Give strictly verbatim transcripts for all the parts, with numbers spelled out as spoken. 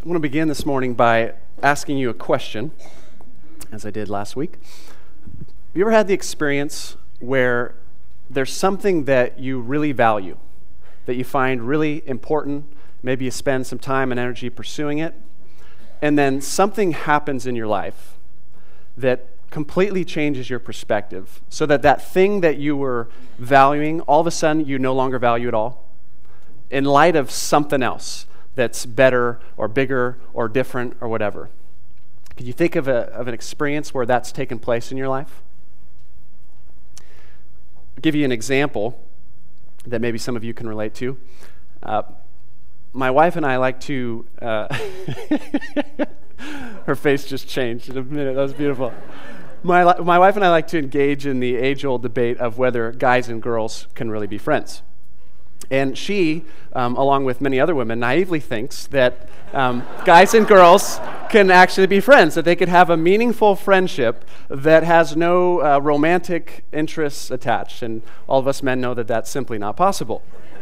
I want to begin this morning by asking you a question, as I did last week. Have you ever had the experience where there's something that you really value, that you find really important, maybe you spend some time and energy pursuing it, and then something happens in your life that completely changes your perspective, so that that thing that you were valuing, all of a sudden you no longer value at all, in light of something else that's better or bigger or different or whatever. Can you think of, a, of an experience where that's taken place in your life? I'll give you an example that maybe some of you can relate to. Uh, my wife and I like to... Uh, her face just changed in a minute. That was beautiful. My, my wife and I like to engage in the age-old debate of whether guys and girls can really be friends. And she, um, along with many other women, naively thinks that um, guys and girls can actually be friends, that they could have a meaningful friendship that has no uh, romantic interests attached. And all of us men know that that's simply not possible.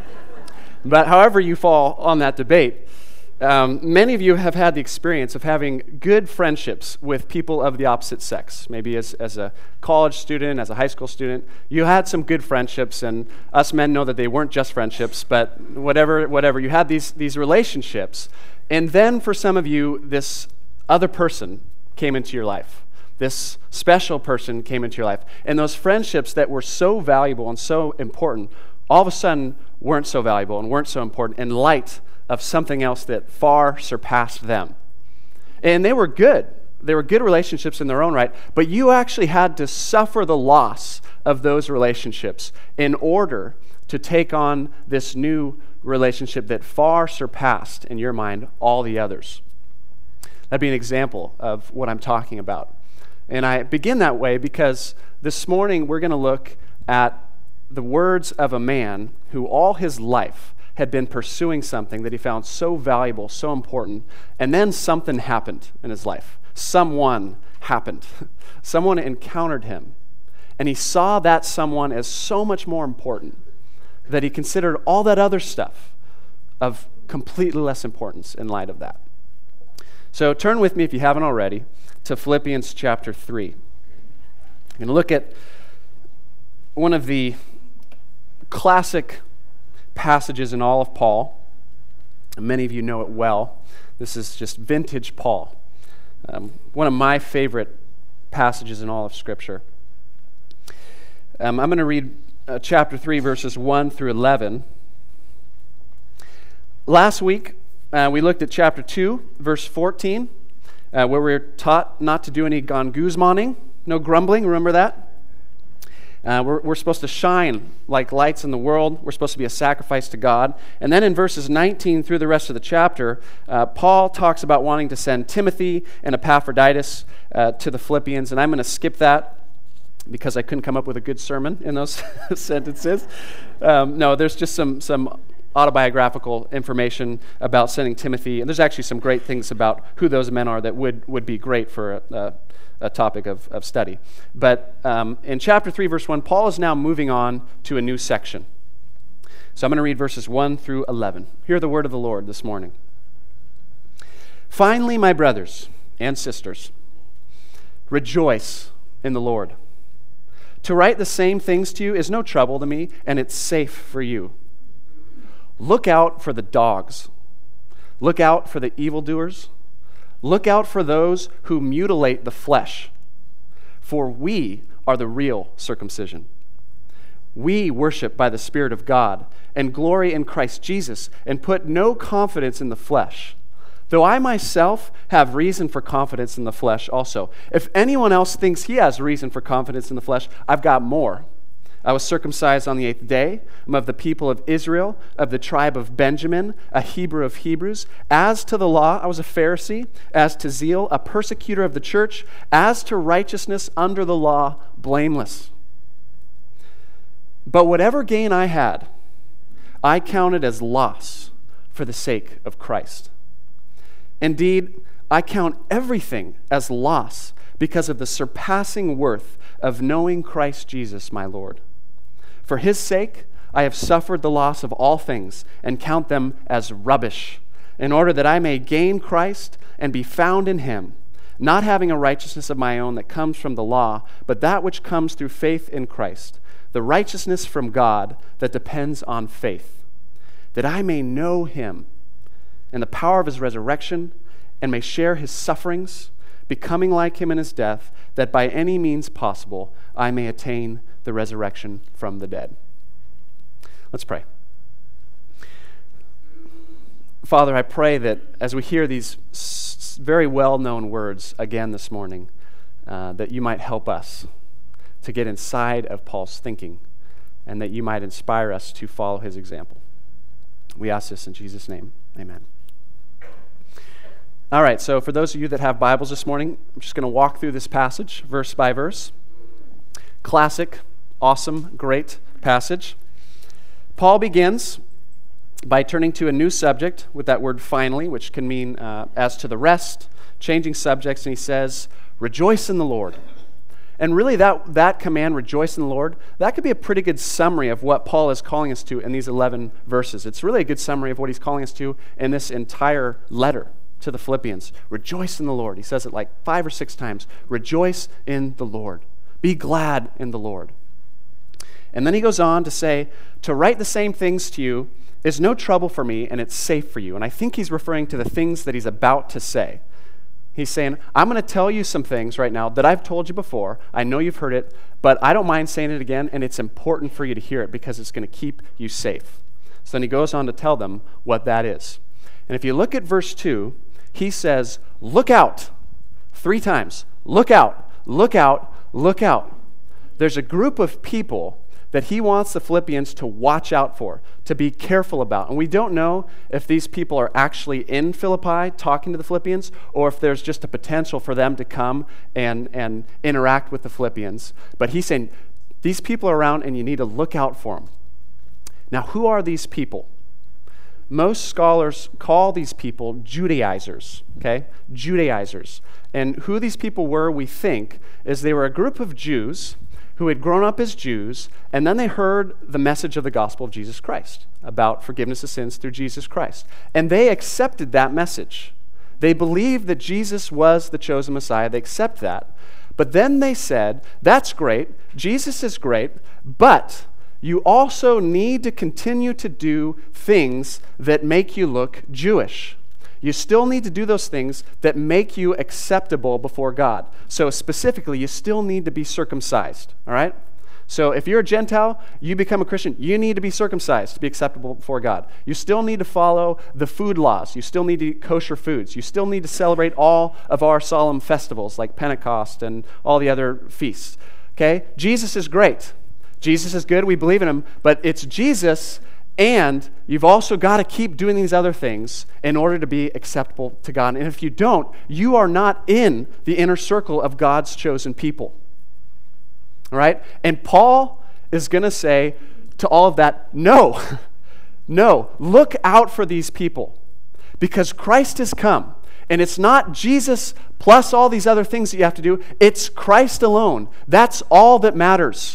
But however you fall on that debate, Um, many of you have had the experience of having good friendships with people of the opposite sex. Maybe as, as a college student, as a high school student, you had some good friendships, and us men know that they weren't just friendships, but whatever, whatever. You had these, these relationships, and then for some of you, this other person came into your life. This special person came into your life. And those friendships that were so valuable and so important, all of a sudden weren't so valuable and weren't so important in light of something else that far surpassed them. And they were good. They were good relationships in their own right, but you actually had to suffer the loss of those relationships in order to take on this new relationship that far surpassed, in your mind, all the others. That'd be an example of what I'm talking about. And I begin that way because this morning we're going to look at the words of a man who all his life had been pursuing something that he found so valuable, so important, and then something happened in his life. Someone happened. Someone encountered him, and he saw that someone as so much more important that he considered all that other stuff of completely less importance in light of that. So turn with me, if you haven't already, to Philippians chapter three. I'm going to look at one of the classic passages in all of Paul. Many of you know it well. This is just vintage Paul. Um, one of my favorite passages in all of Scripture. Um, I'm going to read uh, chapter three, verses one through eleven. Last week, uh, we looked at chapter two, verse fourteen, uh, where we were taught not to do any gonguzmaning, no grumbling. Remember that? Uh, we're, we're supposed to shine like lights in the world. We're supposed to be a sacrifice to God. And then in verses nineteen through the rest of the chapter, uh, Paul talks about wanting to send Timothy and Epaphroditus uh, to the Philippians. And I'm going to skip that because I couldn't come up with a good sermon in those sentences. Um, no, there's just some some autobiographical information about sending Timothy. And there's actually some great things about who those men are that would, would be great for a, a a topic of, of study. But um, in chapter three, verse one, Paul is now moving on to a new section. So I'm going to read verses one through eleven. Hear the word of the Lord this morning. Finally, my brothers and sisters, rejoice in the Lord. To write the same things to you is no trouble to me, and it's safe for you. Look out for the dogs. Look out for the evildoers. Look out for those who mutilate the flesh, for we are the real circumcision. We worship by the Spirit of God and glory in Christ Jesus and put no confidence in the flesh, though I myself have reason for confidence in the flesh also. If anyone else thinks he has reason for confidence in the flesh, I've got more. I was circumcised on the eighth day. I'm of the people of Israel, of the tribe of Benjamin, a Hebrew of Hebrews. As to the law, I was a Pharisee. As to zeal, a persecutor of the church. As to righteousness under the law, blameless. But whatever gain I had, I counted as loss for the sake of Christ. Indeed, I count everything as loss because of the surpassing worth of knowing Christ Jesus, my Lord. For his sake, I have suffered the loss of all things and count them as rubbish in order that I may gain Christ and be found in him, not having a righteousness of my own that comes from the law, but that which comes through faith in Christ, the righteousness from God that depends on faith, that I may know him and the power of his resurrection, and may share his sufferings, becoming like him in his death, that by any means possible I may attain the resurrection from the dead. Let's pray. Father, I pray that as we hear these s- very well-known words again this morning, uh, that you might help us to get inside of Paul's thinking, and that you might inspire us to follow his example. We ask this in Jesus' name. Amen. All right, so for those of you that have Bibles this morning, I'm just going to walk through this passage verse by verse. Classic, awesome, great passage. Paul begins by turning to a new subject with that word finally, which can mean uh, as to the rest, changing subjects, and he says, rejoice in the Lord. And really that, that command, rejoice in the Lord, that could be a pretty good summary of what Paul is calling us to in these eleven verses. It's really a good summary of what he's calling us to in this entire letter to the Philippians. Rejoice in the Lord. He says it like five or six times. Rejoice in the Lord. Be glad in the Lord. And then he goes on to say, to write the same things to you is no trouble for me, and it's safe for you. And I think he's referring to the things that he's about to say. He's saying, I'm going to tell you some things right now that I've told you before. I know you've heard it, but I don't mind saying it again, and it's important for you to hear it because it's going to keep you safe. So then he goes on to tell them what that is. And if you look at verse two, he says, look out, three times. Look out, look out, look out. There's a group of people that he wants the Philippians to watch out for, to be careful about. And we don't know if these people are actually in Philippi talking to the Philippians, or if there's just a potential for them to come and, and interact with the Philippians. But he's saying, these people are around and you need to look out for them. Now, who are these people? Most scholars call these people Judaizers, okay? Judaizers. And who these people were, we think, is they were a group of Jews who had grown up as Jews, and then they heard the message of the gospel of Jesus Christ about forgiveness of sins through Jesus Christ. And they accepted that message. They believed that Jesus was the chosen Messiah. They accept that. But then they said, that's great, Jesus is great, but you also need to continue to do things that make you look Jewish. You still need to do those things that make you acceptable before God. So specifically, you still need to be circumcised, all right? So if you're a Gentile, you become a Christian, you need to be circumcised to be acceptable before God. You still need to follow the food laws. You still need to eat kosher foods. You still need to celebrate all of our solemn festivals like Pentecost and all the other feasts, okay? Jesus is great. Jesus is good, we believe in him, but it's Jesus, and you've also got to keep doing these other things in order to be acceptable to God. And if you don't, you are not in the inner circle of God's chosen people. All right? And Paul is going to say to all of that, no, no, look out for these people because Christ has come. And it's not Jesus plus all these other things that you have to do. It's Christ alone. That's all that matters.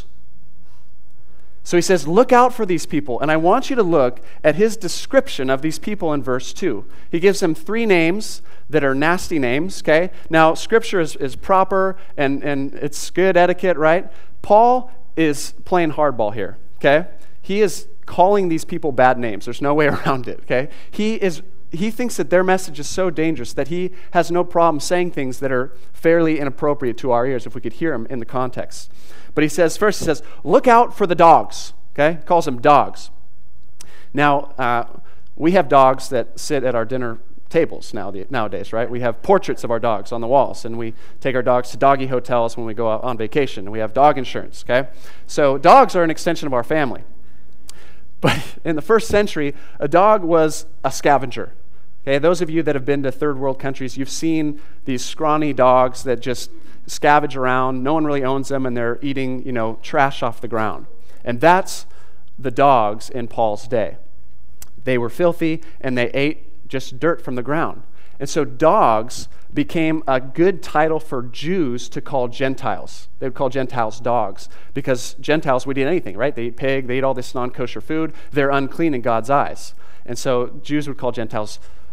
So he says, look out for these people. And I want you to look at his description of these people in verse two. He gives them three names that are nasty names, okay? Now, Scripture is, is proper and, and it's good etiquette, right? Paul is playing hardball here, okay? He is calling these people bad names. There's no way around it, okay? He is he thinks that their message is so dangerous that he has no problem saying things that are fairly inappropriate to our ears if we could hear him in the context. But he says, first he says, look out for the dogs, okay? He calls them dogs. Now, uh, we have dogs that sit at our dinner tables now, nowadays, right? We have portraits of our dogs on the walls, and we take our dogs to doggy hotels when we go out on vacation, and we have dog insurance, okay? So dogs are an extension of our family. But in the first century, a dog was a scavenger. Okay, those of you that have been to third world countries, you've seen these scrawny dogs that just scavenge around. No one really owns them, and they're eating, you know, trash off the ground. And that's the dogs in Paul's day. They were filthy, and they ate just dirt from the ground. And so dogs became a good title for Jews to call Gentiles. They would call Gentiles dogs because Gentiles would eat anything, right? They eat pig, they eat all this non-kosher food. They're unclean in God's eyes. And so Jews would call Gentiles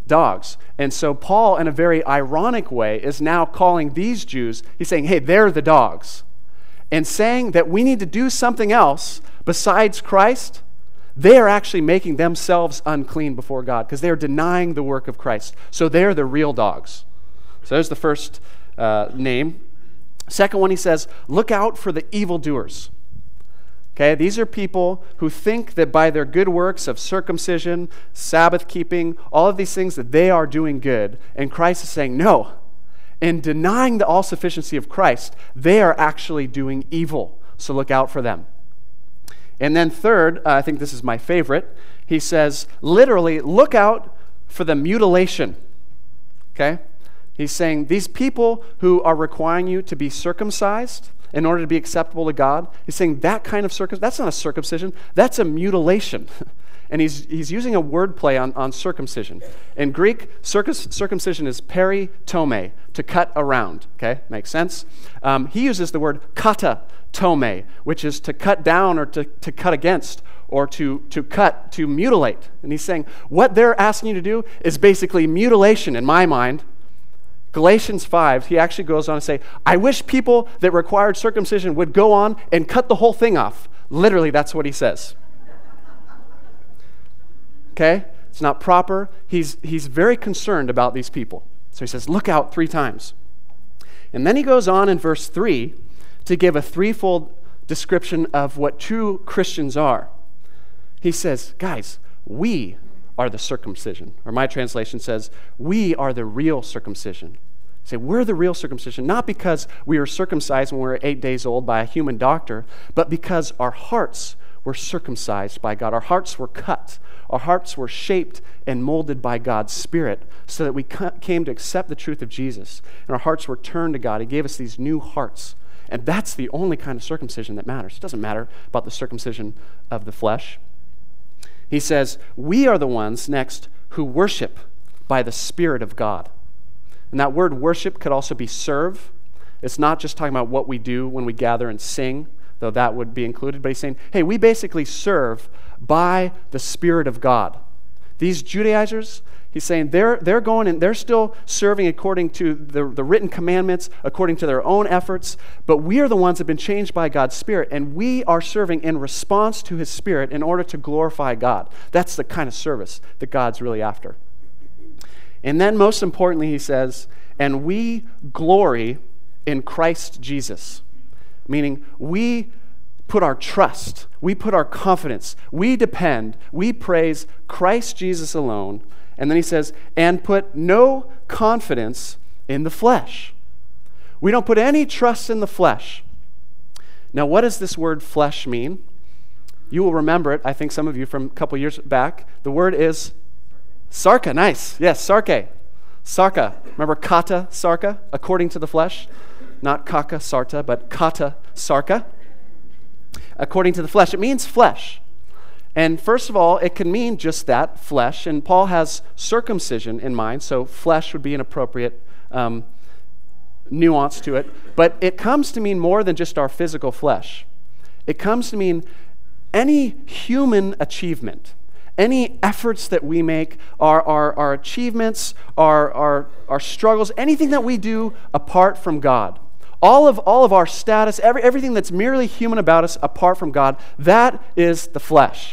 dogs. And so Paul, in a very ironic way, is now calling these Jews, he's saying, hey, they're the dogs. And saying that we need to do something else besides Christ, they are actually making themselves unclean before God because they're denying the work of Christ. So they're the real dogs. So there's the first uh, name. Second one, he says, look out for the evildoers. Okay, these are people who think that by their good works of circumcision, Sabbath keeping, all of these things that they are doing good. And Christ is saying, no. In denying the all-sufficiency of Christ, they are actually doing evil. So look out for them. And then third, uh, I think this is my favorite, he says, literally, look out for the mutilation. Okay? He's saying these people who are requiring you to be circumcised in order to be acceptable to God, he's saying that kind of circumcision, that's not a circumcision, that's a mutilation. And he's he's using a word play on, on circumcision. In Greek, circus, circumcision is peritome, to cut around. Okay, makes sense? Um, he uses the word kata tome, which is to cut down or to, to cut against or to, to cut, to mutilate. And he's saying what they're asking you to do is basically mutilation in my mind. Galatians five, he actually goes on to say, I wish people that required circumcision would go on and cut the whole thing off. Literally, that's what he says. Okay? It's not proper. He's, he's very concerned about these people. So he says, look out three times. And then he goes on in verse three to give a threefold description of what true Christians are. He says, guys, we are the circumcision. Or my translation says, we are the real circumcision. Say, we're the real circumcision, not because we were circumcised when we were eight days old by a human doctor, but because our hearts were circumcised by God. Our hearts were cut. Our hearts were shaped and molded by God's Spirit so that we came to accept the truth of Jesus. And our hearts were turned to God. He gave us these new hearts. And that's the only kind of circumcision that matters. It doesn't matter about the circumcision of the flesh. He says, we are the ones, next, who worship by the Spirit of God. And that word worship could also be serve. It's not just talking about what we do when we gather and sing, though that would be included, but he's saying, hey, we basically serve by the Spirit of God. These Judaizers, he's saying they're they're going and they're still serving according to the, the written commandments, according to their own efforts, but we are the ones that have been changed by God's Spirit, and we are serving in response to His Spirit in order to glorify God. That's the kind of service that God's really after. And then most importantly, he says, and we glory in Christ Jesus. Meaning we put our trust, we put our confidence, we depend, we praise Christ Jesus alone. And then he says, and put no confidence in the flesh. We don't put any trust in the flesh. Now, what does this word flesh mean? You will remember it, I think some of you from a couple years back. The word is sarka. Nice. Yes, sarke. Sarka. Remember kata sarka, according to the flesh? Not kaka sarta, but kata sarka. According to the flesh. It means flesh. And first of all, it can mean just that, flesh. And Paul has circumcision in mind, so flesh would be an appropriate um, nuance to it. But it comes to mean more than just our physical flesh. It comes to mean any human achievement. Any efforts that we make, our, our, our achievements, our, our, our struggles, anything that we do apart from God. All of, all of our status, every, everything that's merely human about us apart from God, that is the flesh.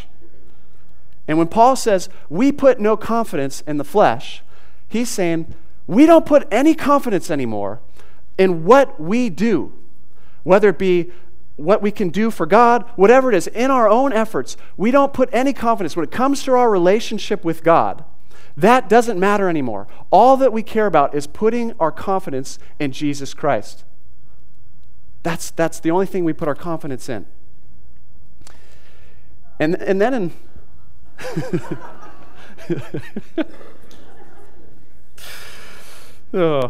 And when Paul says, we put no confidence in the flesh, he's saying, we don't put any confidence anymore in what we do, whether it be what we can do for God, whatever it is, in our own efforts. We don't put any confidence. When it comes to our relationship with God, that doesn't matter anymore. All that we care about is putting our confidence in Jesus Christ. That's, that's the only thing we put our confidence in. And, and then in... oh.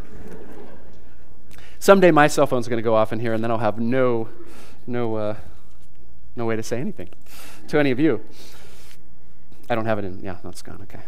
Someday my cell phone's going to go off in here, and then I'll have no, no, uh, no way to say anything to any of you. I don't have it in. Yeah, that's gone. Okay.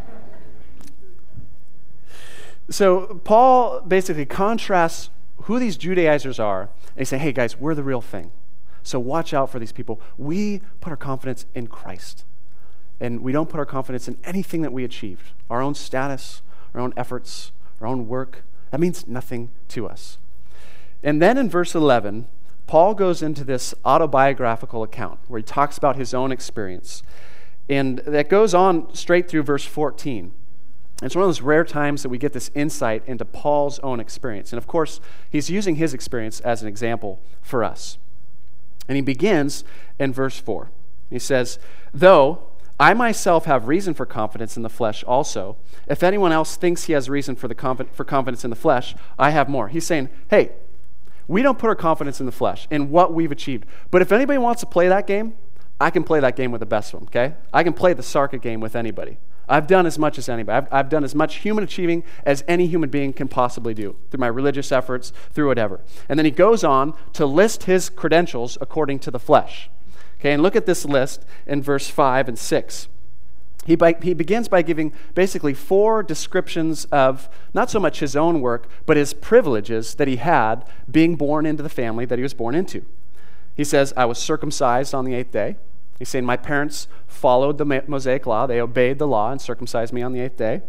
So Paul basically contrasts who these Judaizers are, and he say, "Hey guys, we're the real thing. So watch out for these people. We put our confidence in Christ. and we don't put our confidence in anything that we achieved, our own status, our own efforts, our own work, that means nothing to us. And then in verse eleven, Paul goes into this autobiographical account where he talks about his own experience. And that goes on straight through verse fourteen. It's one of those rare times that we get this insight into Paul's own experience. And of course, he's using his experience as an example for us. And he begins in verse four. He says, "Though I myself have reason for confidence in the flesh also, if anyone else thinks he has reason for, the confi- for confidence in the flesh, I have more." He's saying, hey, we don't put our confidence in the flesh, in what we've achieved. But if anybody wants to play that game, I can play that game with the best of them, okay? I can play the Sarka game with anybody. I've done as much as anybody. I've, I've done as much human achieving as any human being can possibly do through my religious efforts, through whatever. And then he goes on to list his credentials according to the flesh. Okay, and look at this list in verse five and six. He, by, he begins by giving basically four descriptions of not so much his own work, but his privileges that he had being born into the family that he was born into. He says, I was circumcised on the eighth day. He's saying my parents followed the Mosaic law. They obeyed the law and circumcised me on the eighth day.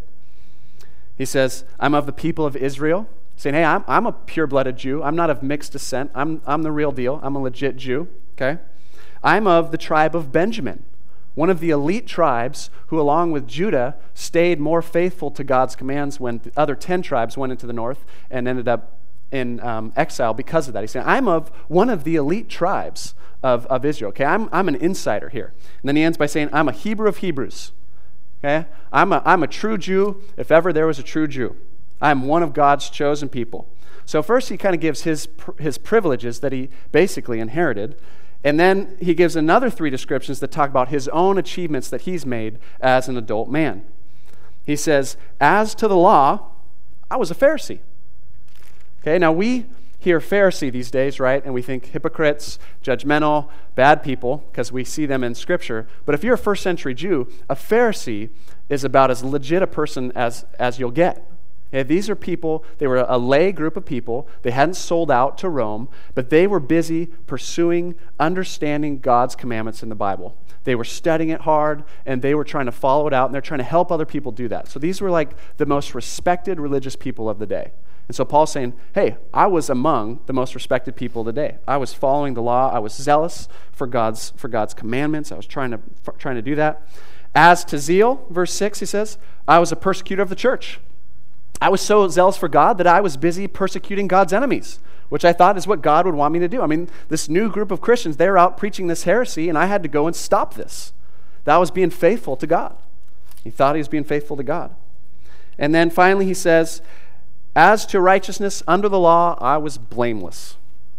He says, I'm of the people of Israel. Saying, hey, I'm, I'm a pure-blooded Jew. I'm not of mixed descent. I'm, I'm the real deal. I'm a legit Jew. Okay? I'm of the tribe of Benjamin, one of the elite tribes who, along with Judah, stayed more faithful to God's commands when the other ten tribes went into the north and ended up in um, exile because of that. He's saying, I'm of one of the elite tribes of, of Israel. Okay, I'm, I'm an insider here. And then he ends by saying, I'm a Hebrew of Hebrews. Okay, I'm a, I'm a true Jew if ever there was a true Jew. I'm one of God's chosen people. So first he kind of gives his his privileges that he basically inherited. And then he gives another three descriptions that talk about his own achievements that he's made as an adult man. He says, as to the law, I was a Pharisee. Okay, now we hear Pharisee these days, right? And we think hypocrites, judgmental, bad people, because we see them in Scripture. But if you're a first century Jew, a Pharisee is about as legit a person as, as you'll get. Okay, these are people, they were a lay group of people. They hadn't sold out to Rome, but they were busy pursuing, understanding God's commandments in the Bible. They were studying it hard, and they were trying to follow it out, and they're trying to help other people do that. So these were like the most respected religious people of the day. And so Paul's saying, hey, I was among the most respected people of the day. I was following the law. I was zealous for God's for God's commandments. I was trying to trying to do that. As to zeal, verse six, he says, I was a persecutor of the church. I was so zealous for God that I was busy persecuting God's enemies, which I thought is what God would want me to do. I mean, this new group of Christians, they were out preaching this heresy, and I had to go and stop this. That was being faithful to God. He thought he was being faithful to God. And then finally he says, as to righteousness under the law, I was blameless.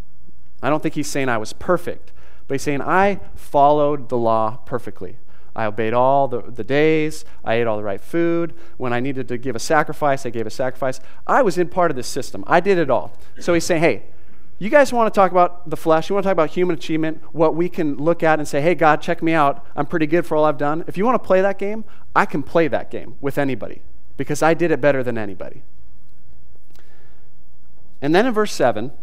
I don't think he's saying I was perfect, but he's saying I followed the law perfectly. I obeyed all the, the days. I ate all the right food. When I needed to give a sacrifice, I gave a sacrifice. I was in part of this system. I did it all. So he's saying, hey, you guys want to talk about the flesh? You want to talk about human achievement, what we can look at and say, hey, God, check me out. I'm pretty good for all I've done. If you want to play that game, I can play that game with anybody because I did it better than anybody. And then in verse seven,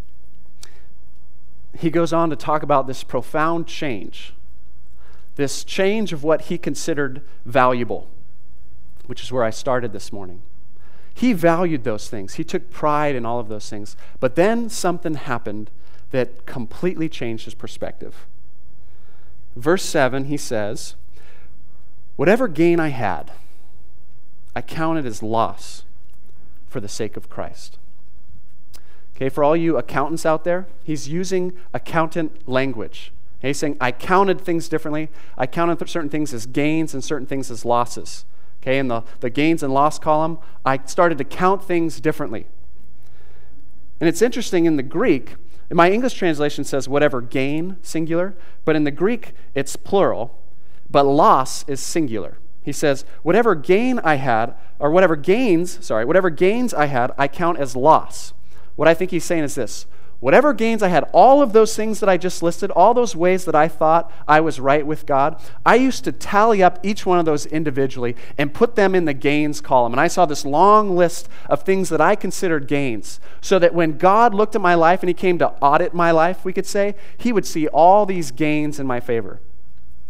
he goes on to talk about this profound change. This change of what he considered valuable, which is where I started this morning. He valued those things. He took pride in all of those things. But then something happened that completely changed his perspective. Verse seven, he says, whatever gain I had, I counted as loss for the sake of Christ. Okay, for all you accountants out there, he's using accountant language. He's saying, I counted things differently. I counted certain things as gains and certain things as losses. Okay, in the, the gains and loss column, I started to count things differently. And it's interesting in the Greek, in my English translation says whatever gain, singular, but in the Greek it's plural, but loss is singular. He says, whatever gain I had, or whatever gains, sorry, whatever gains I had, I count as loss. What I think he's saying is this. Whatever gains I had, all of those things that I just listed, all those ways that I thought I was right with God, I used to tally up each one of those individually and put them in the gains column. And I saw this long list of things that I considered gains, so that when God looked at my life and he came to audit my life, we could say, he would see all these gains in my favor.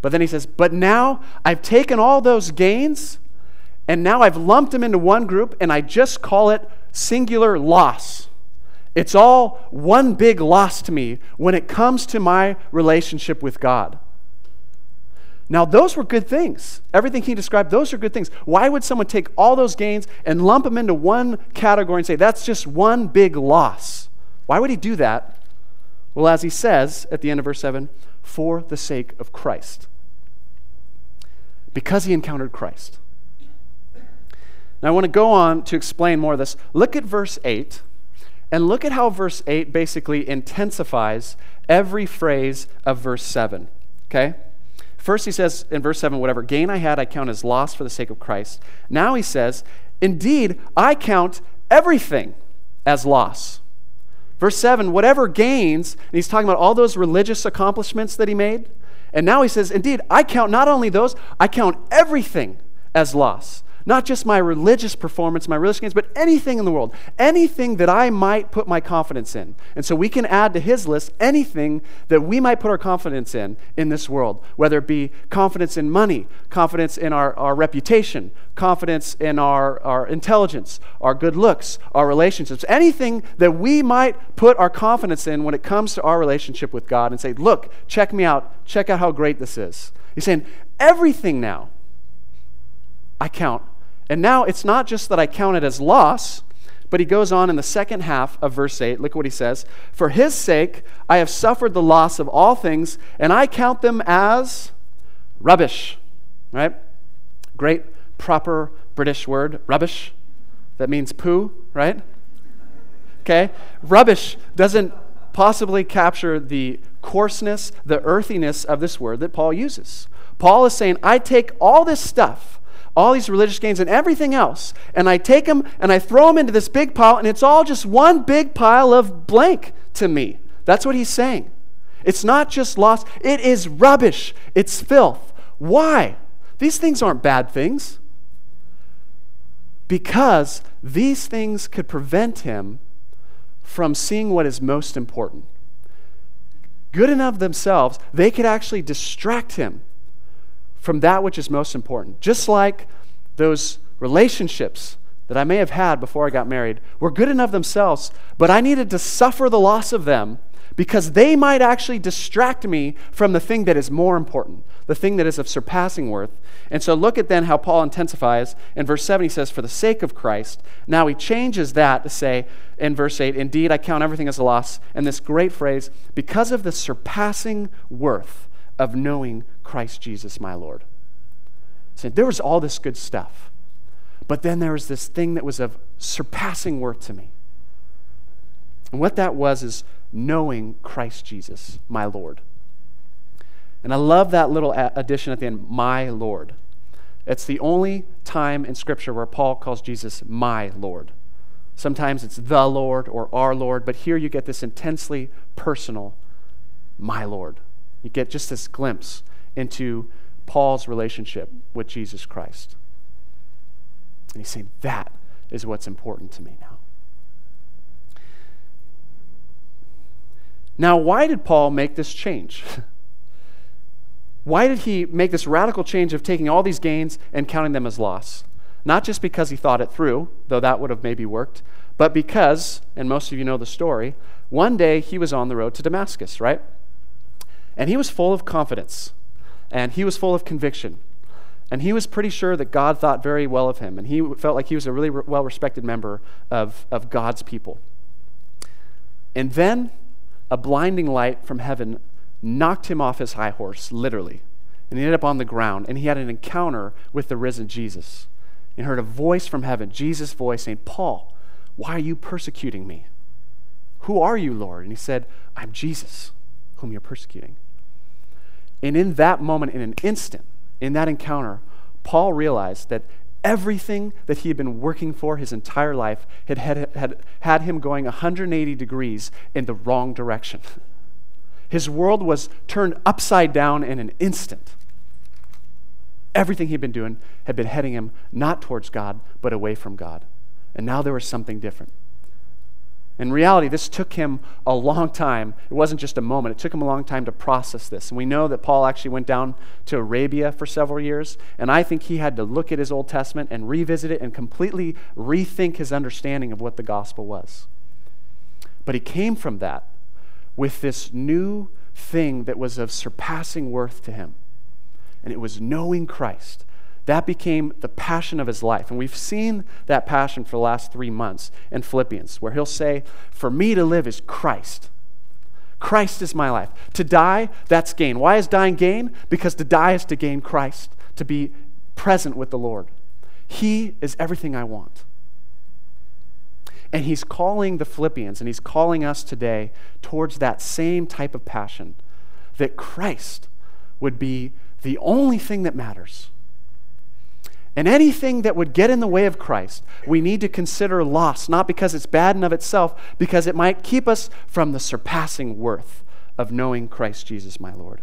But then he says, but now I've taken all those gains and now I've lumped them into one group and I just call it singular loss. It's all one big loss to me when it comes to my relationship with God. Now, those were good things. Everything he described, those are good things. Why would someone take all those gains and lump them into one category and say, that's just one big loss? Why would he do that? Well, as he says at the end of verse seven, for the sake of Christ. Because he encountered Christ. Now, I want to go on to explain more of this. Look at verse eight, and look at how verse eight basically intensifies every phrase of verse seven. Okay? First he says in verse seven, whatever gain I had, I count as loss for the sake of Christ. Now he says, indeed, I count everything as loss. Verse seven, whatever gains, and he's talking about all those religious accomplishments that he made. And now he says, indeed, I count not only those, I count everything as loss. Not just my religious performance, my religious gains, but anything in the world. Anything that I might put my confidence in. And so we can add to his list anything that we might put our confidence in in this world. Whether it be confidence in money, confidence in our, our reputation, confidence in our, our intelligence, our good looks, our relationships. Anything that we might put our confidence in when it comes to our relationship with God and say, look, check me out. Check out how great this is. He's saying, everything now I count. And now it's not just that I count it as loss, but he goes on in the second half of verse eight. Look what he says. For his sake, I have suffered the loss of all things, and I count them as rubbish. Right? Great, proper British word, rubbish. That means poo, right? Okay? Rubbish doesn't possibly capture the coarseness, the earthiness of this word that Paul uses. Paul is saying, I take all this stuff, all these religious gains and everything else, and I take them and I throw them into this big pile, and it's all just one big pile of blank to me. That's what he's saying. It's not just loss. It is rubbish. It's filth. Why? These things aren't bad things. Because these things could prevent him from seeing what is most important. Good enough themselves, they could actually distract him from that which is most important. Just like those relationships that I may have had before I got married were good enough themselves, but I needed to suffer the loss of them because they might actually distract me from the thing that is more important, the thing that is of surpassing worth. And so look at then how Paul intensifies. In verse seven he says, for the sake of Christ. Now he changes that to say in verse eight, indeed I count everything as a loss. And this great phrase, because of the surpassing worth of knowing Christ Jesus my Lord. So there was all this good stuff, but then there was this thing that was of surpassing worth to me. And what that was is knowing Christ Jesus my Lord. And I love that little addition at the end, my Lord. It's the only time in Scripture where Paul calls Jesus my Lord. Sometimes it's the Lord or our Lord, but here you get this intensely personal, my Lord. You get just this glimpse into Paul's relationship with Jesus Christ. And he's saying, that is what's important to me now. Now, why did Paul make this change? Why did he make this radical change of taking all these gains and counting them as loss? Not just because he thought it through, though that would have maybe worked, but because, and most of you know the story, one day he was on the road to Damascus, right? And he was full of confidence, and he was full of conviction, and he was pretty sure that God thought very well of him, and he felt like he was a really re- well-respected member of, of God's people. And then a blinding light from heaven knocked him off his high horse, literally, and he ended up on the ground, and he had an encounter with the risen Jesus. He heard a voice from heaven, Jesus' voice, saying, Paul, why are you persecuting me? Who are you, Lord? And he said, I'm Jesus, whom you're persecuting. And in that moment, in an instant, in that encounter, Paul realized that everything that he had been working for his entire life had had, had, had him going one hundred eighty degrees in the wrong direction. His world was turned upside down in an instant. Everything he'd been doing had been heading him not towards God, but away from God. And now there was something different. In reality, this took him a long time. It wasn't just a moment. It took him a long time to process this. And we know that Paul actually went down to Arabia for several years, and I think he had to look at his Old Testament and revisit it and completely rethink his understanding of what the gospel was. But he came from that with this new thing that was of surpassing worth to him, and it was knowing Christ. That became the passion of his life. And we've seen that passion for the last three months in Philippians, where he'll say, for me to live is Christ. Christ is my life. To die, that's gain. Why is dying gain? Because to die is to gain Christ, to be present with the Lord. He is everything I want. And he's calling the Philippians, and he's calling us today towards that same type of passion, that Christ would be the only thing that matters. And anything that would get in the way of Christ, we need to consider loss, not because it's bad in of itself, because it might keep us from the surpassing worth of knowing Christ Jesus, my Lord.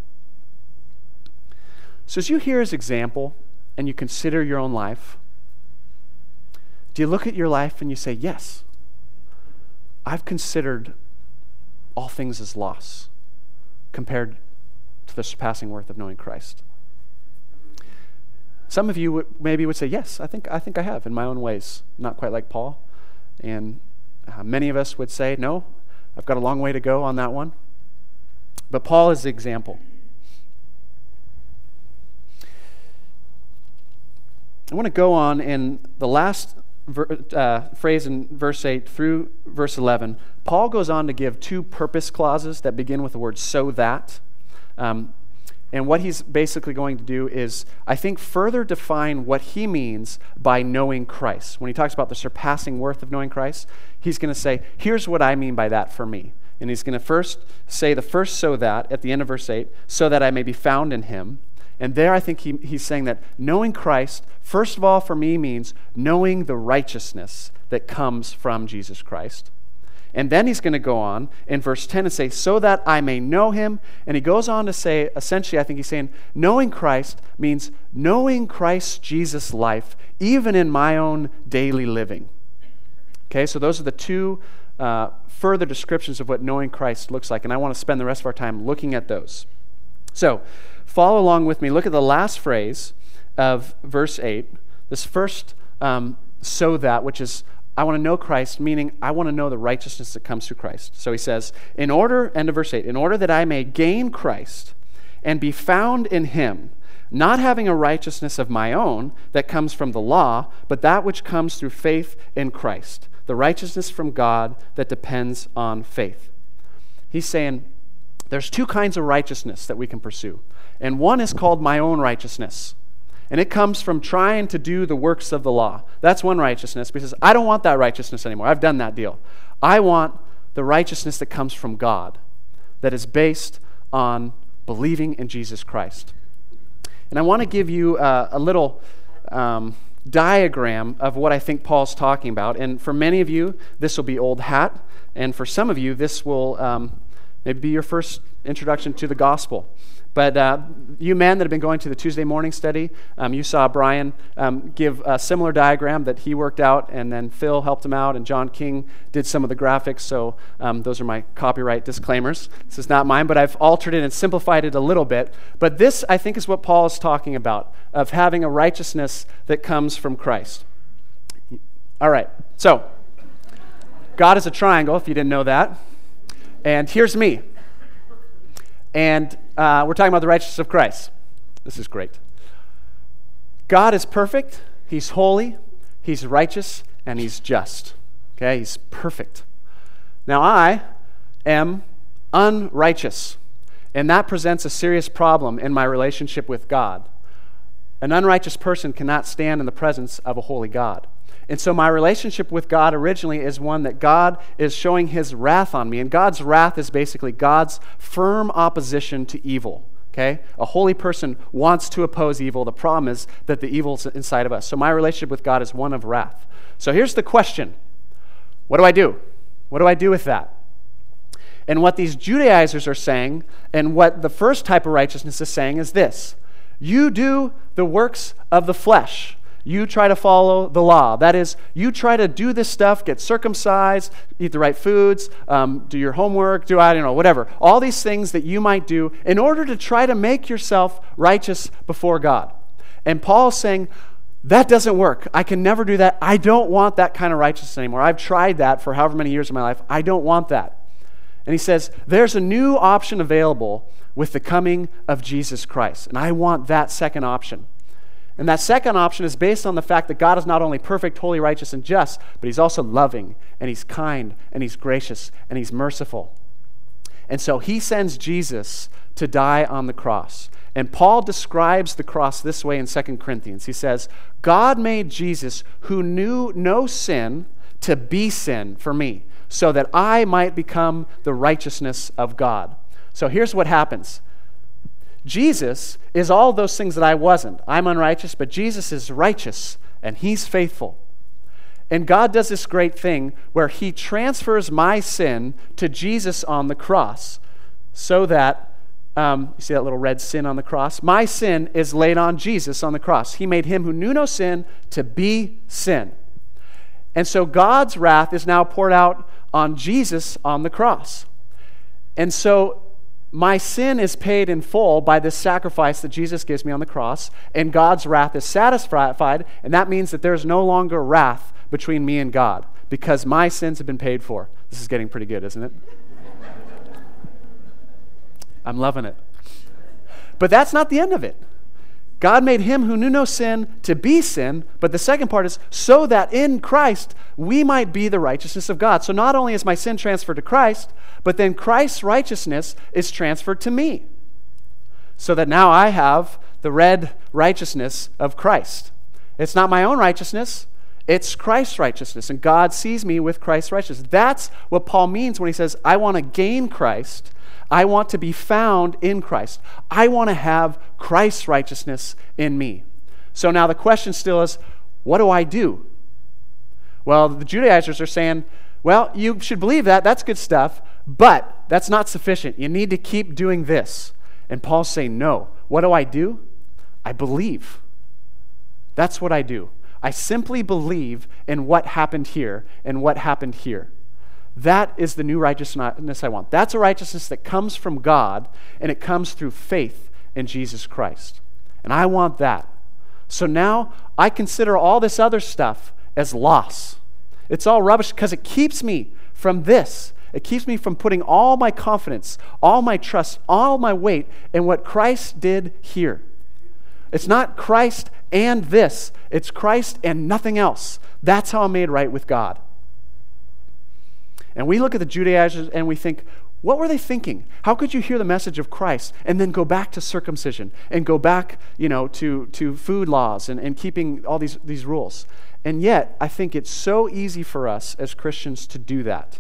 So as you hear his example and you consider your own life, do you look at your life and you say, yes, I've considered all things as loss compared to the surpassing worth of knowing Christ? Some of you would, maybe would say, yes, I think I think I have in my own ways, not quite like Paul. And uh, many of us would say, no, I've got a long way to go on that one. But Paul is the example. I want to go on in the last ver- uh, phrase in verse eight through verse eleven. Paul goes on to give two purpose clauses that begin with the word so that. Um, And what he's basically going to do is, I think, further define what he means by knowing Christ. When he talks about the surpassing worth of knowing Christ, he's going to say, here's what I mean by that for me. And he's going to first say the first so that, at the end of verse eight, so that I may be found in him. And there I think he, he's saying that knowing Christ, first of all, for me means knowing the righteousness that comes from Jesus Christ. And then he's going to go on in verse ten and say, so that I may know him. And he goes on to say, essentially, I think he's saying, knowing Christ means knowing Christ Jesus' life, even in my own daily living. Okay, so those are the two uh, further descriptions of what knowing Christ looks like. And I want to spend the rest of our time looking at those. So, follow along with me. Look at the last phrase of verse eight. This first um, so that, which is, I want to know Christ, meaning I want to know the righteousness that comes through Christ. So he says, in order, end of verse eight, in order that I may gain Christ and be found in him, not having a righteousness of my own that comes from the law, but that which comes through faith in Christ, the righteousness from God that depends on faith. He's saying there's two kinds of righteousness that we can pursue. And one is called my own righteousness. And it comes from trying to do the works of the law. That's one righteousness, because I don't want that righteousness anymore. I've done that deal. I want the righteousness that comes from God, that is based on believing in Jesus Christ. And I want to give you uh, a little um, diagram of what I think Paul's talking about. And for many of you, this will be old hat. And for some of you, this will um, maybe be your first introduction to the gospel. But uh, you men that have been going to the Tuesday morning study, um, you saw Brian um, give a similar diagram that he worked out, and then Phil helped him out, and John King did some of the graphics, so um, those are my copyright disclaimers. This is not mine, but I've altered it and simplified it a little bit. But this, I think, is what Paul is talking about, of having a righteousness that comes from Christ. All right, so God is a triangle, if you didn't know that. And here's me. And uh, we're talking about the righteousness of Christ. This is great. God is perfect. He's holy. He's righteous. And he's just. Okay? He's perfect. Now I am unrighteous. And that presents a serious problem in my relationship with God. An unrighteous person cannot stand in the presence of a holy God. And so my relationship with God originally is one that God is showing his wrath on me. And God's wrath is basically God's firm opposition to evil. Okay? A holy person wants to oppose evil. The problem is that the evil's inside of us. So my relationship with God is one of wrath. So here's the question. What do I do? What do I do with that? And what these Judaizers are saying, and what the first type of righteousness is saying, is this. You do the works of the flesh. You try to follow the law. That is, you try to do this stuff, get circumcised, eat the right foods, um, do your homework, do, I don't know, whatever. All these things that you might do in order to try to make yourself righteous before God. And Paul's saying, that doesn't work. I can never do that. I don't want that kind of righteousness anymore. I've tried that for however many years of my life. I don't want that. And he says, there's a new option available with the coming of Jesus Christ. And I want that second option. And that second option is based on the fact that God is not only perfect, holy, righteous, and just, but he's also loving, and he's kind, and he's gracious, and he's merciful. And so he sends Jesus to die on the cross. And Paul describes the cross this way in Second Corinthians. He says, God made Jesus, who knew no sin, to be sin for me, so that I might become the righteousness of God. So here's what happens. Jesus is all those things that I wasn't. I'm unrighteous, but Jesus is righteous, and he's faithful. And God does this great thing where he transfers my sin to Jesus on the cross so that, um, you see that little red sin on the cross? My sin is laid on Jesus on the cross. He made him who knew no sin to be sin. And so God's wrath is now poured out on Jesus on the cross. And so my sin is paid in full by this sacrifice that Jesus gives me on the cross, and God's wrath is satisfied, and that means that there's no longer wrath between me and God, because my sins have been paid for. This is getting pretty good, isn't it? I'm loving it. But that's not the end of it. God made him who knew no sin to be sin, but the second part is so that in Christ we might be the righteousness of God. So not only is my sin transferred to Christ, but then Christ's righteousness is transferred to me. So that now I have the red righteousness of Christ. It's not my own righteousness, it's Christ's righteousness, and God sees me with Christ's righteousness. That's what Paul means when he says, I want to gain Christ. I want to be found in Christ. I want to have Christ's righteousness in me. So now the question still is, what do I do? Well, the Judaizers are saying, well, you should believe that. That's good stuff, but that's not sufficient. You need to keep doing this. And Paul's saying, no. What do I do? I believe. That's what I do. I simply believe in what happened here and what happened here. That is the new righteousness I want. That's a righteousness that comes from God, and it comes through faith in Jesus Christ. And I want that. So now I consider all this other stuff as loss. It's all rubbish because it keeps me from this. It keeps me from putting all my confidence, all my trust, all my weight in what Christ did here. It's not Christ and this. It's Christ and nothing else. That's how I'm made right with God. And we look at the Judaizers and we think, what were they thinking? How could you hear the message of Christ and then go back to circumcision and go back, you know, to, to food laws and, and keeping all these, these rules? And yet, I think it's so easy for us as Christians to do that.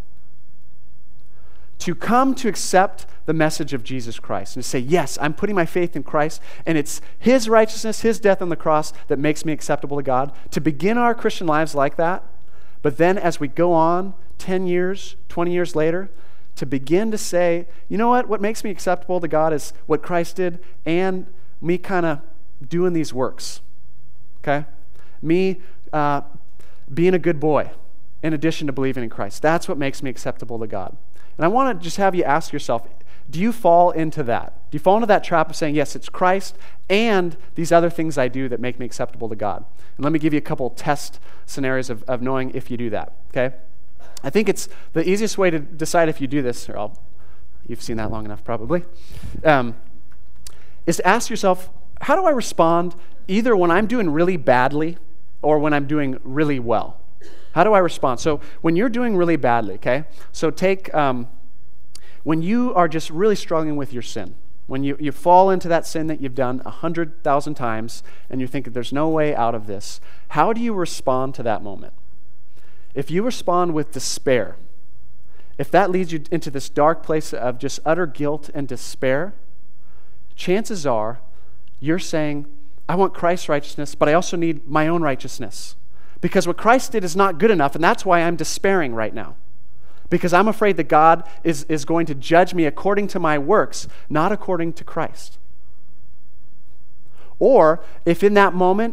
To come to accept the message of Jesus Christ and to say, yes, I'm putting my faith in Christ, and it's his righteousness, his death on the cross that makes me acceptable to God. To begin our Christian lives like that, but then as we go on, ten years, twenty years later, to begin to say, you know what, what makes me acceptable to God is what Christ did and me kind of doing these works, okay? Me uh, being a good boy in addition to believing in Christ. That's what makes me acceptable to God. And I want to just have you ask yourself, do you fall into that? Do you fall into that trap of saying, yes, it's Christ and these other things I do that make me acceptable to God? And let me give you a couple test scenarios of, of knowing if you do that, okay? I think it's the easiest way to decide if you do this, or I'll, you've seen that long enough probably, um, is to ask yourself, how do I respond either when I'm doing really badly or when I'm doing really well? How do I respond? So when you're doing really badly, okay, so take, um, when you are just really struggling with your sin, when you, you fall into that sin that you've done a hundred thousand times and you think that there's no way out of this, how do you respond to that moment? If you respond with despair, if that leads you into this dark place of just utter guilt and despair, chances are you're saying, I want Christ's righteousness, but I also need my own righteousness. Because what Christ did is not good enough, and that's why I'm despairing right now. Because I'm afraid that God is, is going to judge me according to my works, not according to Christ. Or if in that moment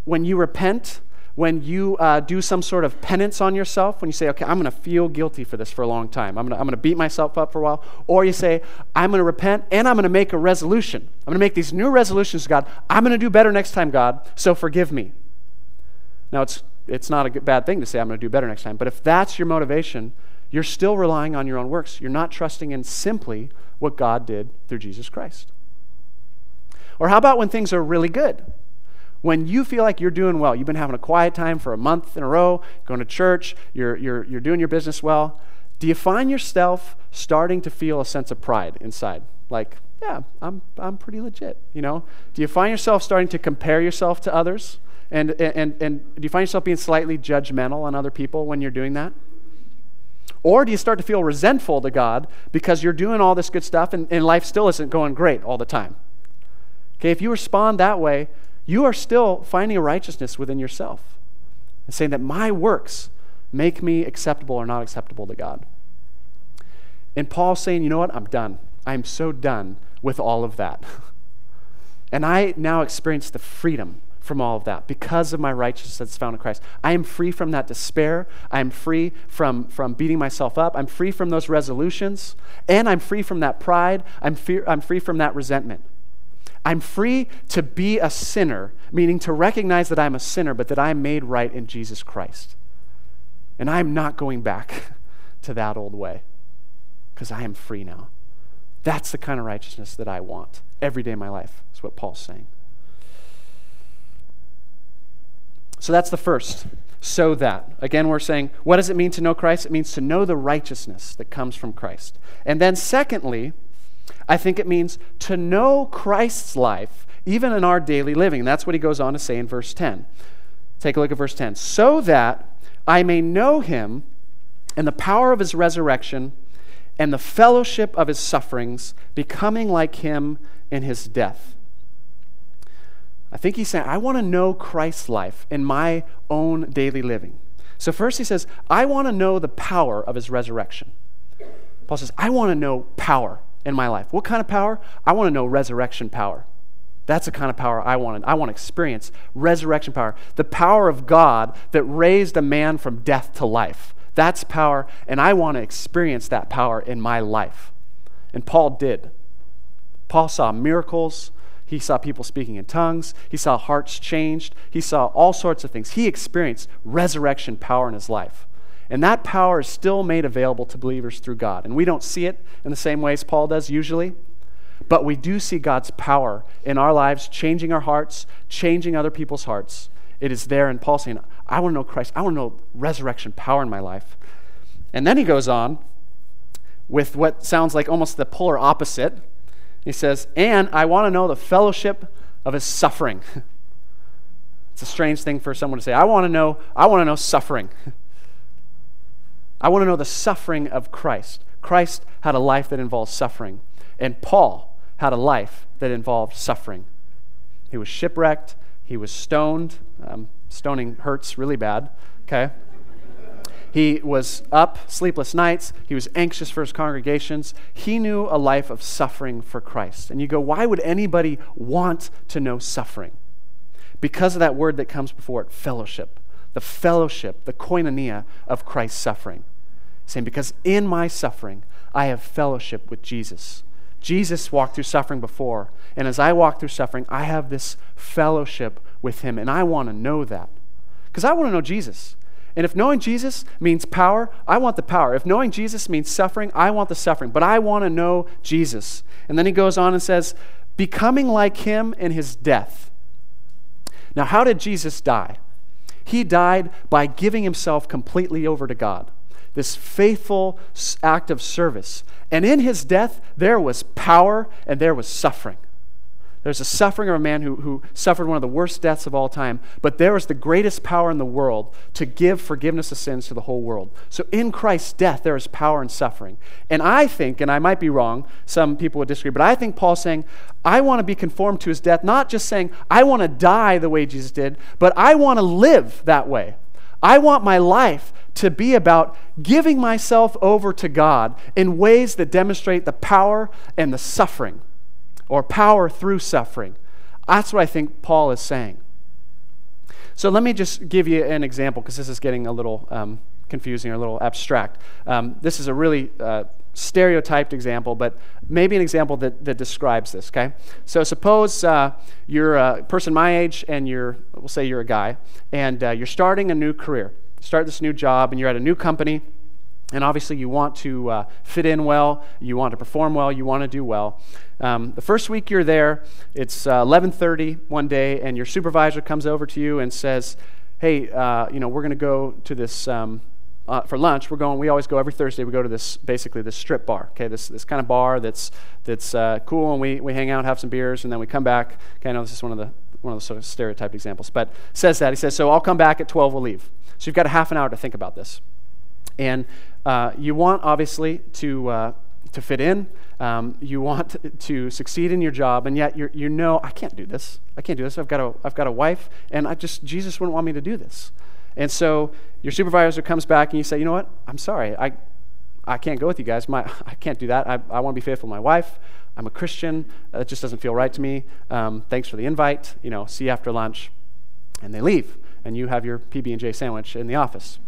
when you repent, when you uh, do some sort of penance on yourself, when you say, okay, I'm going to feel guilty for this for a long time. I'm going to I'm going to beat myself up for a while. Or you say, I'm going to repent and I'm going to make a resolution. I'm going to make these new resolutions to God. I'm going to do better next time, God, so forgive me. Now, it's it's not a good, bad thing to say I'm going to do better next time. But if that's your motivation, you're still relying on your own works. You're not trusting in simply what God did through Jesus Christ. Or how about when things are really good? When you feel like you're doing well, you've been having a quiet time for a month in a row, going to church, you're, you're, you're doing your business well, do you find yourself starting to feel a sense of pride inside? Like, yeah, I'm I'm pretty legit, you know? Do you find yourself starting to compare yourself to others? And, and, and do you find yourself being slightly judgmental on other people when you're doing that? Or do you start to feel resentful to God because you're doing all this good stuff and, and life still isn't going great all the time? Okay, if you respond that way, you are still finding a righteousness within yourself and saying that my works make me acceptable or not acceptable to God. And Paul's saying, you know what? I'm done. I'm so done with all of that. And I now experience the freedom from all of that because of my righteousness that's found in Christ. I am free from that despair. I am free from, from beating myself up. I'm free from those resolutions. And I'm free from that pride. I'm, fe- I'm free from that resentment. I'm free to be a sinner, meaning to recognize that I'm a sinner, but that I'm made right in Jesus Christ. And I'm not going back to that old way because I am free now. That's the kind of righteousness that I want every day of my life, is what Paul's saying. So that's the first. So that. Again, we're saying, what does it mean to know Christ? It means to know the righteousness that comes from Christ. And then secondly, I think it means to know Christ's life, even in our daily living. And that's what he goes on to say in verse ten. Take a look at verse ten. So that I may know him and the power of his resurrection and the fellowship of his sufferings, becoming like him in his death. I think he's saying, I want to know Christ's life in my own daily living. So first he says, I want to know the power of his resurrection. Paul says, I want to know power in my life. What kind of power? I want to know resurrection power. That's the kind of power I want. I want to experience resurrection power. The power of God that raised a man from death to life. That's power, and I want to experience that power in my life. And Paul did. Paul saw miracles. He saw people speaking in tongues. He saw hearts changed. He saw all sorts of things. He experienced resurrection power in his life. And that power is still made available to believers through God. And we don't see it in the same ways Paul does usually, but we do see God's power in our lives, changing our hearts, changing other people's hearts. It is there, and Paul's saying, I want to know Christ. I want to know resurrection power in my life. And then he goes on with what sounds like almost the polar opposite. He says, and I want to know the fellowship of his suffering. It's a strange thing for someone to say. I want to know, I want to know suffering. I want to know the suffering of Christ. Christ had a life that involved suffering, and Paul had a life that involved suffering. He was shipwrecked. He was stoned. Um, stoning hurts really bad, okay? He was up sleepless nights. He was anxious for his congregations. He knew a life of suffering for Christ. And you go, why would anybody want to know suffering? Because of that word that comes before it, fellowship. The fellowship, the koinonia of Christ's suffering. Saying, because in my suffering, I have fellowship with Jesus. Jesus walked through suffering before, and as I walk through suffering, I have this fellowship with him, and I want to know that. Because I want to know Jesus. And if knowing Jesus means power, I want the power. If knowing Jesus means suffering, I want the suffering. But I want to know Jesus. And then he goes on and says, becoming like him in his death. Now, how did Jesus die? He died by giving himself completely over to God. This faithful act of service. And in his death, there was power and there was suffering. There's a suffering of a man who, who suffered one of the worst deaths of all time, but there was the greatest power in the world to give forgiveness of sins to the whole world. So in Christ's death, there is power and suffering. And I think, and I might be wrong, some people would disagree, but I think Paul's saying, I want to be conformed to his death, not just saying, I want to die the way Jesus did, but I want to live that way. I want my life to be about giving myself over to God in ways that demonstrate the power and the suffering, or power through suffering. That's what I think Paul is saying. So let me just give you an example, because this is getting a little um, confusing or a little abstract. Um, this is a really uh, stereotyped example, but maybe an example that, that describes this, okay? So suppose uh, you're a person my age, and you're, we'll say you're a guy, and uh, you're starting a new career. Start this new job, and you're at a new company, and obviously you want to uh, fit in well, you want to perform well, you want to do well. Um, the first week you're there, it's uh, eleven thirty one day, and your supervisor comes over to you and says, hey, uh, you know, we're going to go to this, um, uh, for lunch, we're going, we always go every Thursday, we go to this, basically this strip bar, okay, this this kind of bar that's that's uh, cool, and we, we hang out, have some beers, and then we come back. Okay, I know this is one of the one of the sort of stereotyped examples, but says that, he says, so I'll come back at twelve, we'll leave. So you've got a half an hour to think about this. And uh, you want, obviously, to uh, to fit in. Um, you want to, to succeed in your job, and yet you you know, I can't do this. I can't do this. I've got a I've got a wife, and I just Jesus wouldn't want me to do this. And so your supervisor comes back, and you say, you know what? I'm sorry. I I can't go with you guys. My I can't do that. I I want to be faithful to my wife. I'm a Christian. Uh, it just doesn't feel right to me. Um, thanks for the invite. You know, see you after lunch. And they leave, and you have your P B and J sandwich in the office.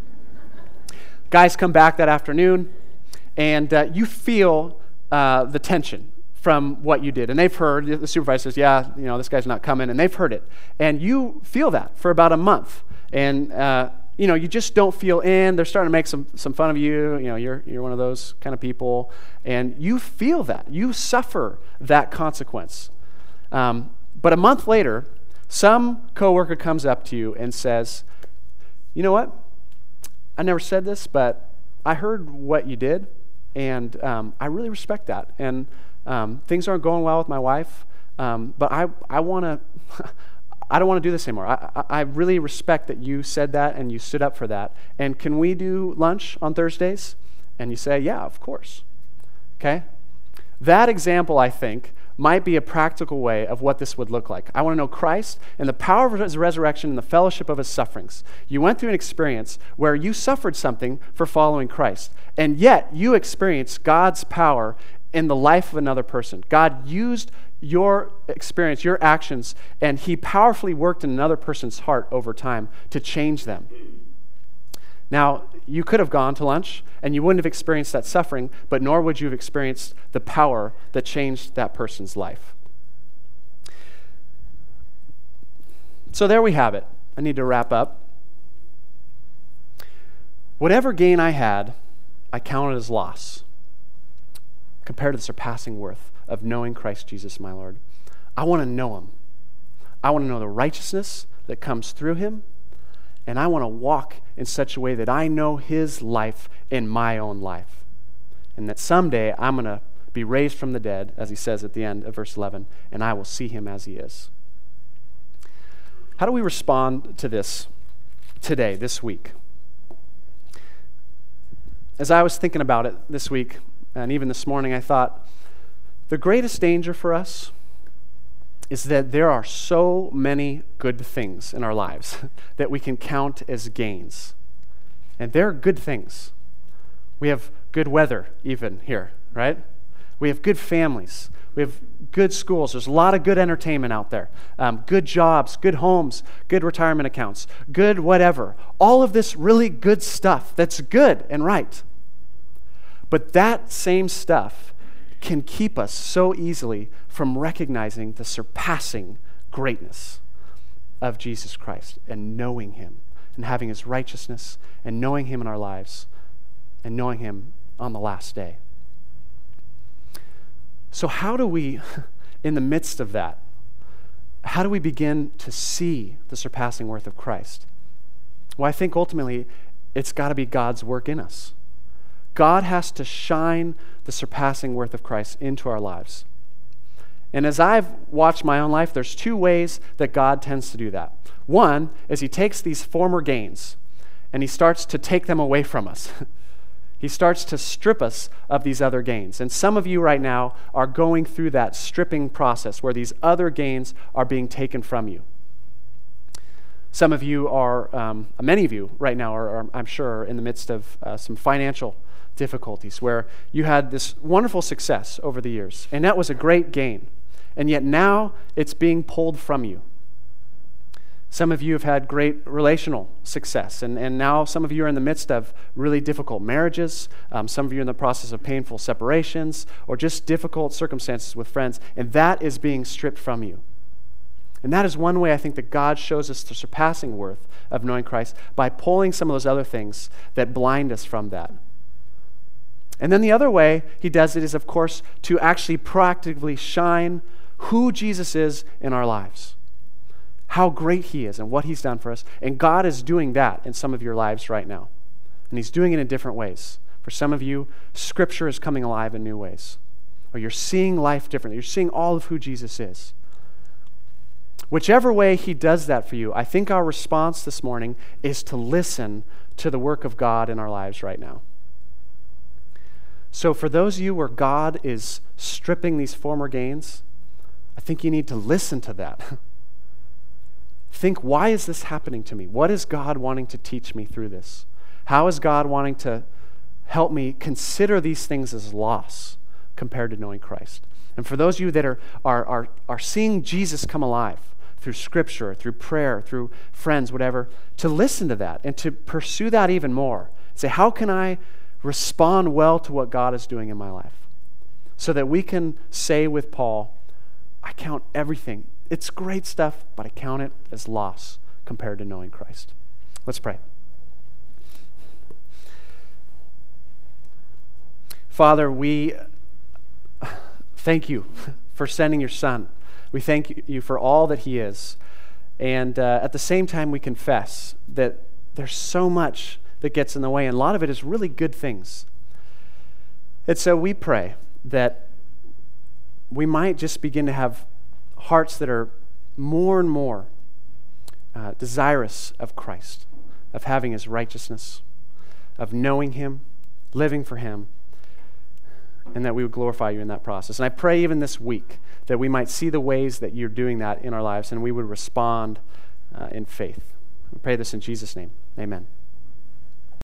Guys come back that afternoon, and uh, you feel uh, the tension from what you did. And they've heard, the supervisor says, yeah, you know, this guy's not coming, and they've heard it. And you feel that for about a month. And, uh, you know, you just don't feel in. They're starting to make some, some fun of you. You know, you're, you're one of those kind of people. And you feel that. You suffer that consequence. Um, but a month later, some coworker comes up to you and says, you know what? I never said this, but I heard what you did, and um, I really respect that. And um, things aren't going well with my wife, um, but I I want to I don't want to do this anymore. I, I I really respect that you said that and you stood up for that. And can we do lunch on Thursdays? And you say, yeah, of course. Okay? That example, I think, might be a practical way of what this would look like. I want to know Christ and the power of his resurrection and the fellowship of his sufferings. You went through an experience where you suffered something for following Christ, and yet you experienced God's power in the life of another person. God used your experience, your actions, and he powerfully worked in another person's heart over time to change them. Now, you could have gone to lunch, and you wouldn't have experienced that suffering, but nor would you have experienced the power that changed that person's life. So there we have it. I need to wrap up. Whatever gain I had, I counted as loss compared to the surpassing worth of knowing Christ Jesus, my Lord. I want to know him. I want to know the righteousness that comes through him, and I want to walk in such a way that I know his life in my own life. And that someday I'm going to be raised from the dead, as he says at the end of verse eleven, and I will see him as he is. How do we respond to this today, this week? As I was thinking about it this week, and even this morning, I thought, the greatest danger for us is that there are so many good things in our lives that we can count as gains. And they're good things. We have good weather even here, right? We have good families. We have good schools. There's a lot of good entertainment out there. Um, good jobs, good homes, good retirement accounts, good whatever. All of this really good stuff that's good and right. But that same stuff can keep us so easily from recognizing the surpassing greatness of Jesus Christ and knowing him and having his righteousness and knowing him in our lives and knowing him on the last day. So how do we, in the midst of that, how do we begin to see the surpassing worth of Christ? Well, I think ultimately it's got to be God's work in us. God has to shine the surpassing worth of Christ into our lives. And as I've watched my own life, there's two ways that God tends to do that. One is he takes these former gains and he starts to take them away from us. He starts to strip us of these other gains. And some of you right now are going through that stripping process where these other gains are being taken from you. Some of you are, um, many of you right now are, are I'm sure, in the midst of uh, some financial difficulties where you had this wonderful success over the years, and that was a great gain, and yet now it's being pulled from you. Some of you have had great relational success, and, and now some of you are in the midst of really difficult marriages. Um, some of you are in the process of painful separations or just difficult circumstances with friends, and that is being stripped from you. And that is one way I think that God shows us the surpassing worth of knowing Christ, by pulling some of those other things that blind us from that. And then the other way he does it is, of course, to actually proactively shine who Jesus is in our lives, how great he is and what he's done for us. And God is doing that in some of your lives right now. And he's doing it in different ways. For some of you, Scripture is coming alive in new ways. Or you're seeing life differently. You're seeing all of who Jesus is. Whichever way he does that for you, I think our response this morning is to listen to the work of God in our lives right now. So for those of you where God is stripping these former gains, I think you need to listen to that. Think, why is this happening to me? What is God wanting to teach me through this? How is God wanting to help me consider these things as loss compared to knowing Christ? And for those of you that are, are, are, are seeing Jesus come alive through Scripture, through prayer, through friends, whatever, to listen to that and to pursue that even more. Say, how can I respond well to what God is doing in my life? So that we can say with Paul, I count everything. It's great stuff, but I count it as loss compared to knowing Christ. Let's pray. Father, we thank you for sending your Son. We thank you for all that he is. And uh, at the same time, we confess that there's so much that gets in the way, and a lot of it is really good things. And so we pray that we might just begin to have hearts that are more and more uh, desirous of Christ, of having his righteousness, of knowing him, living for him, and that we would glorify you in that process. And I pray even this week that we might see the ways that you're doing that in our lives, and we would respond uh, in faith. We pray this in Jesus' name. Amen.